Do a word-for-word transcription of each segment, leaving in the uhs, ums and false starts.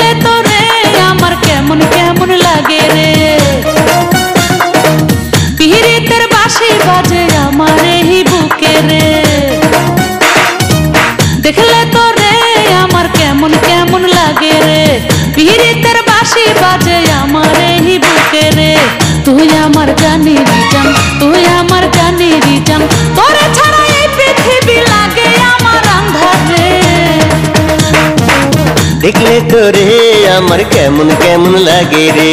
দেখলে তোরে আমার কেমন কেমন লাগে রে। পিরিতের বাঁশি বাজে আমার এই বুকে রে। দেখলে তোরে আমার কেমন কেমন লাগে রে। পিরিতের বাঁশি বাজে আমার এই বুকে রে। তুই আমার জানির জান, তুই আমার জানির জান, তোরে ছাড়া এই পৃথিবী লাগে আমার আন্ধার রে। দেখলে তোরে আমার কেমন কেমন লাগে রে।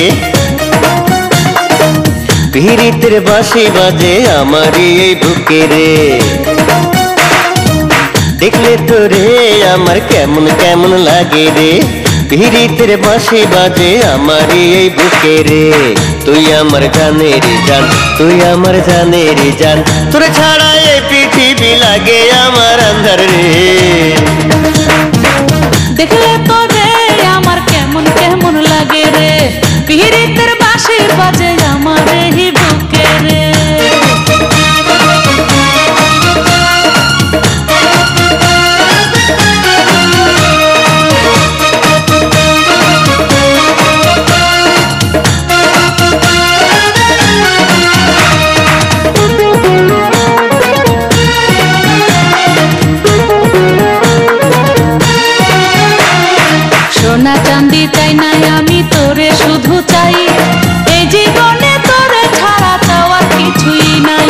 পিরিতের বাঁশি বাজে আমার এই বুকে রে। দেখলে তোরে আমার কেমন কেমন লাগে রে। পিরিতের বাঁশি বাজে আমার এই বুকে রে। তুই আমার জানের জান, তুই আমার জানের জান, তোরে ছাড়া এই পৃথিবী লাগে আমার আন্ধার রে। দেখলে তোরে আমার কেমন কেমন লাগে রে। পিরিতের বাঁশি বাজে আমার এই বুকে রে। সোনা চাঁদি চাই না আমি, তোরে শুধু চাই। এই জীবনে তোরে ছাড়া চাওয়ার কিছুই নাই।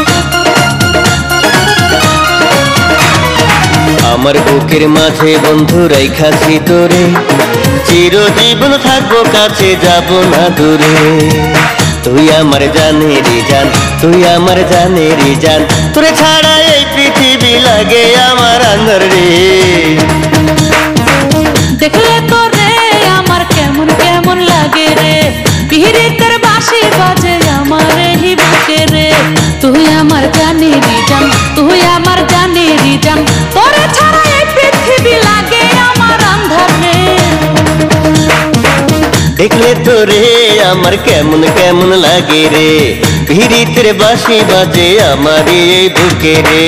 আমার বুকের মাঝে বন্ধু রাইখাছি তোরে, চিরজীবন থাকবো কাছে যাব না দূরে। তুই আমার জানের জান, তুই আমার জানের জান, তোরে ছাড়া এই পৃথিবী লাগে আমার আন্ধার রে। দেখলে তোরে আমার কেমন কেমন লাগে রে। পিরিতের বাঁশি বাজে আমার এই বুকে রে। তুই আমার জানির জান, তুই আমার জানির জান, তোরে ছাড়া এই পৃথিবী লাগে আমার আন্ধার রে। দেখলে তোরে আমার কেমন কেমন লাগে রে। পিরিতের বাঁশি বাজে আমার এই বুকে রে।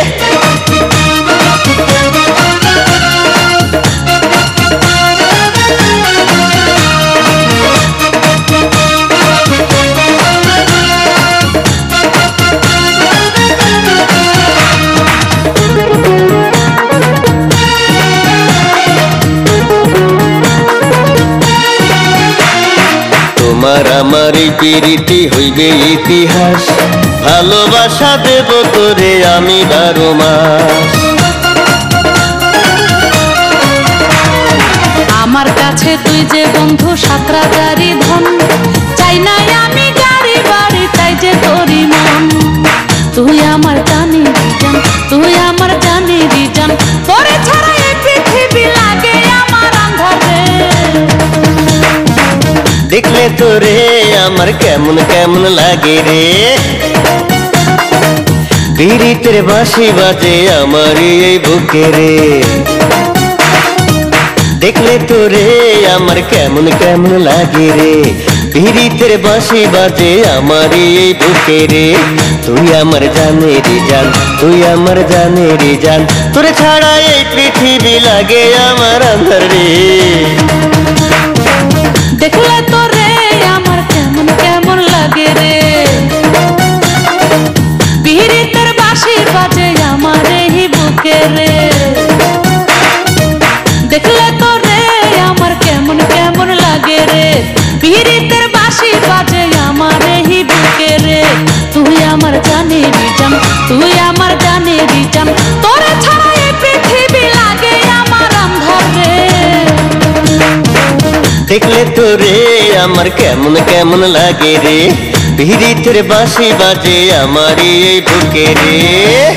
তোমার আমার এই প্রীতি হইবে ইতিহাস, ভালোবাসা দেব তোরে আমি বারো মাস। আমার কাছে তুই যে বন্ধু সাতরাগারি ধন, চাই না আমি গাড়ি বাড়ি তাই যে তোরই মন। তুই আমার জানির জান, তুই আমার জানির জান, তোরে ছাড়া এই পৃথিবী লাগে আমার আন্ধার রে। দেখলে তোরে আমার কেমন কেমন লাগে রে। পিরিতের বাঁশি বাজে আমার এই বুকে রে। দেখলে তোরে আমার কেমন কেমন লাগে রে। পিরিতের বাঁশি বাজে আমার এই বুকে রে। তুই আমার জানের জান, তুই আমার জানের জান, তোরে ছাড়া এই পৃথিবী লাগে আমার আন্ধার রে। দেখলে তোরে আমার কেমন কেমন লাগে রে। পিরিতের বাঁশি বাজে আমার এই বুকে রে। দেখলে তোরে আমার কেমন কেমন লাগে রে। পিরিতের বাঁশি বাজে আমার এই বুকে রে। তুই আমার জানির জান, তুই আমার জানির জান, তোরে ছাড়া এই পৃথিবী লাগে আমার আন্ধার রে। দেখলে তোরে আমার কেমন কেমন লাগে রে। পিরিতের বাঁশি বাজে আমার এই বুকে রে।